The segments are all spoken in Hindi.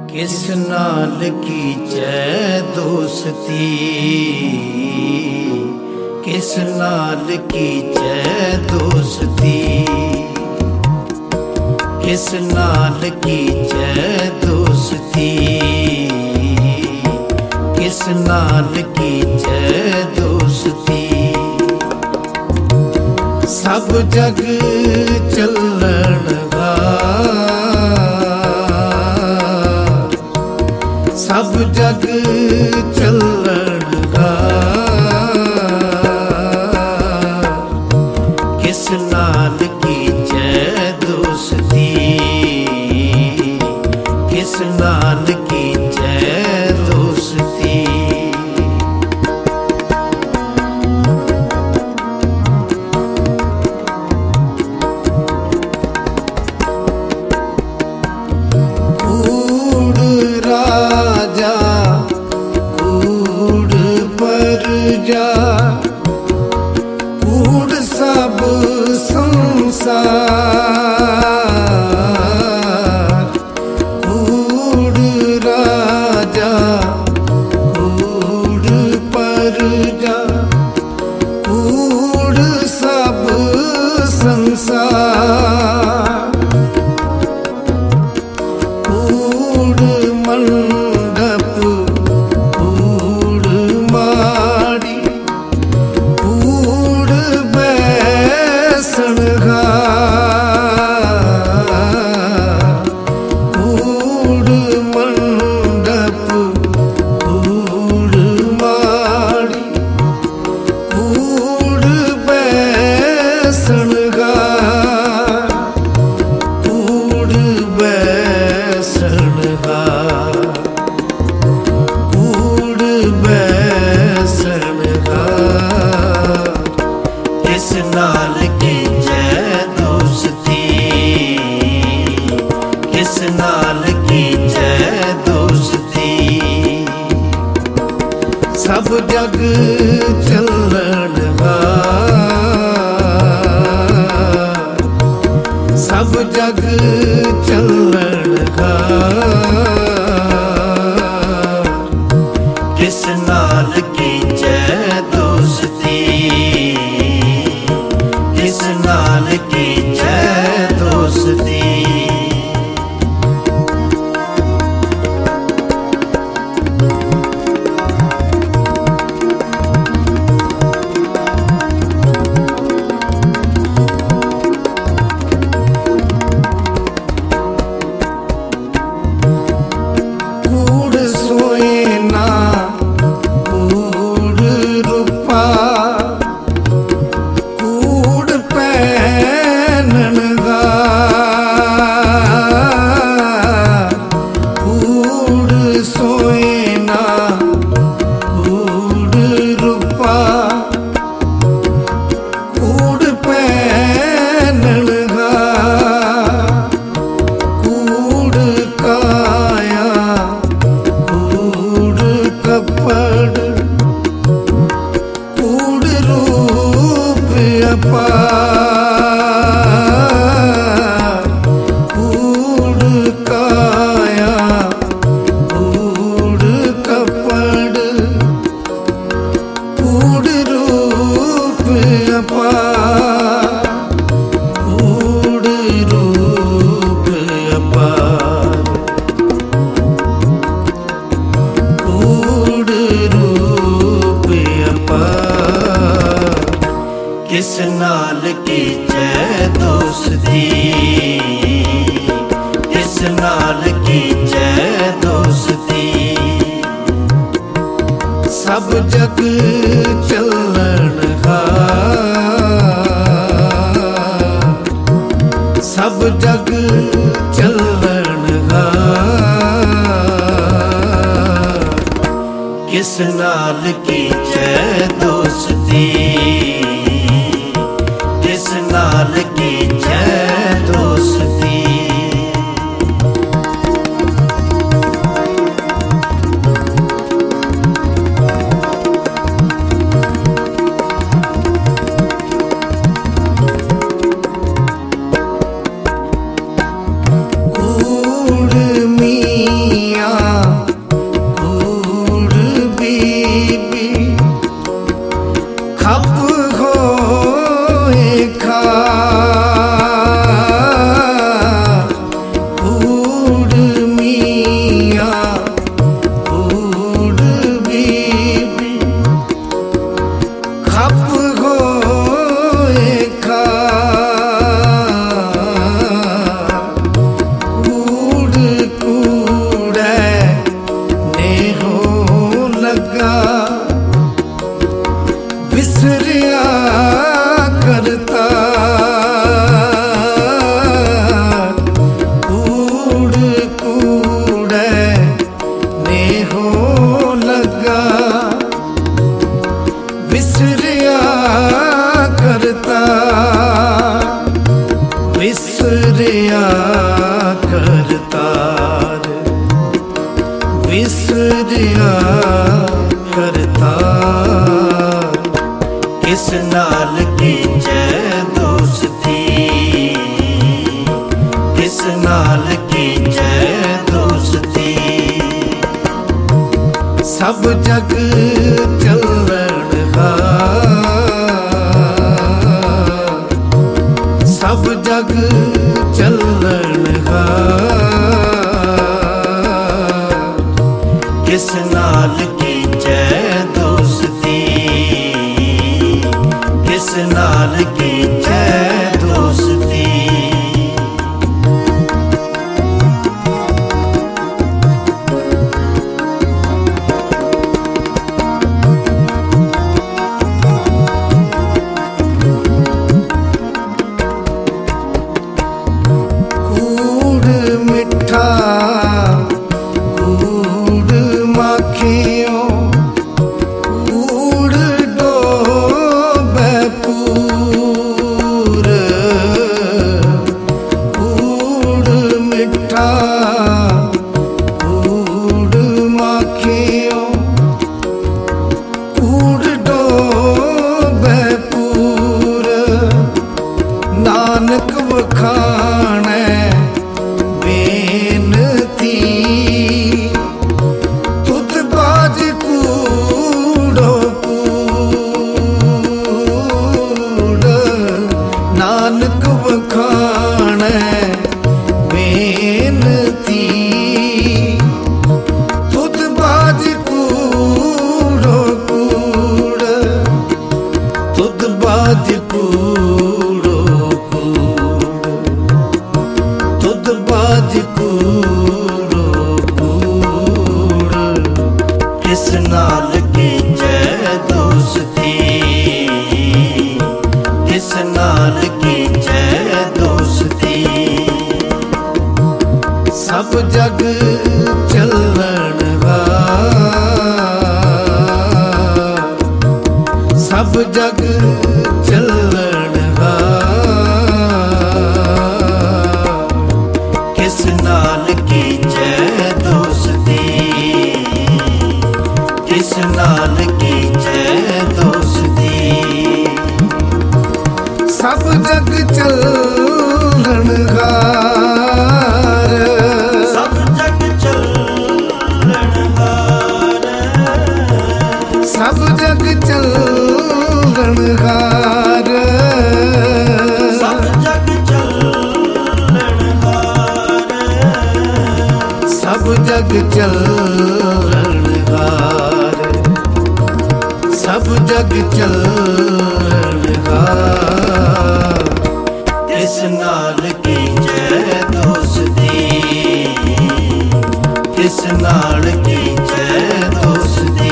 किस नाल कीचै दोस्ती, किस नाल कीचै दोस्ती, किस नाल कीचै दोस्ती, किस नाल कीचै दोस्ती। सब जग चलन गा, सब जग चलन गा, किस नाल कीचै दोस्ती, किस नाल कीचै दोस्ती। कूड़ सब संसार, कूड़ राजा कूड़ प्रजा, कूड़ सब संसार, कूड़ मंडप किस नाल कीचै दोस्ती, किस नाल कीचै दोस्ती। सब जग चलन गा, सब जग चलन गा, किस नाल कीचै दोस्ती, किस नाल कीचै दोस्ती। कूड़ सोए ना कूड़ रूपा, कूड़ पैनन गा, कूड़ सोए ना कूड़ रूपा, कूड़ पैनन गा, कूड़ काया कूड़ कपड़, कूड़ रूप अपार, कूड़ काया कूड़ कपड़, कूड़ रूप अपार, कूड़ रूप अपार, कूड़ रूप अपार। किस नाल कीचै दोस्ती, किस नाल कीचै दोस्ती। सब जग चलन गा, सब जग चलन गा, किस नाल कीचै दोस्ती, किस नाल कीचै दोस्ती। करतार, विसरिया करतार, किस नाल कीचे दोस्ती, किस नाल कीचे दोस्ती। सब जग चलन हार, सब जग चलन हार, किस नाल कीचे दोस्ती, किस नाल कीचे दोस्ती। कूड़ माखियों कूड़ डोबे पूर, कूड़ मिठा कूड़ माखियों कूड़ डोबे पूर। नानक वखाणे बेनती, तुत बाज कूड़ो कूड़। नानक वखाणे बेनती, तुत बाज कूड़ो कूड़, तुत बाज कूड़ो कूड़, तुद बाज कूड़ो कूड़। किस नाल कीचे दोस्ती, किस नाल कीचे दोस्ती। सब जग चलन हार, सब जग चलन हार, किस नाल कीचे दोस्ती, किस नाल कीचे दोस्ती। सब जग चलन हार, सब जग चलन हार, सब जग चलन हार, सब जग चलन हार, सब जग चलन हार, सब जग चलन हार। किस नाल कीचे दोस्ती, किस नाल कीचे दोस्ती,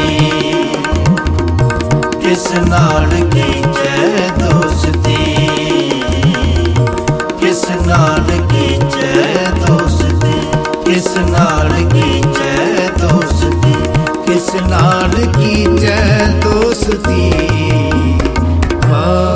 किस नाल कीचे दोस्ती, किस नाल कीचे दोस्ती, किस नाल कीचे दोस्ती, किस नाल कीचे दोस्ती।